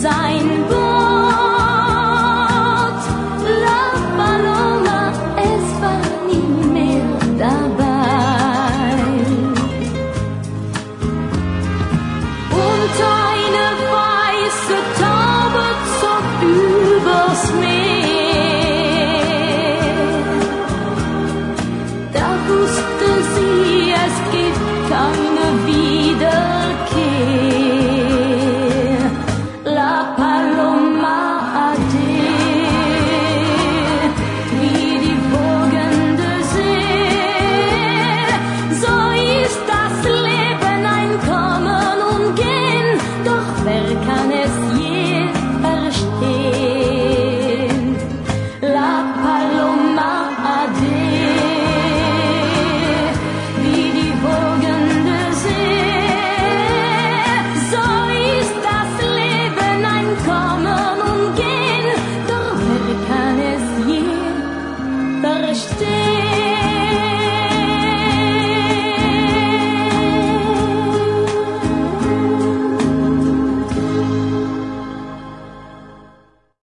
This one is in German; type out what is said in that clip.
sein Boot. La Paloma, es war nie mehr dabei. Und eine weiße Taube zog übers Meer. Da wusste sie, es gibt keine Wiederkehr. La Paloma ade, wie die wogende See. So ist das Leben, ein Kommen und Gehen, doch wer kann es je verstehen? La Paloma ade, wie die wogende See. So ist das Leben, ein Kommen und Gehen, doch wer kann es je verstehen?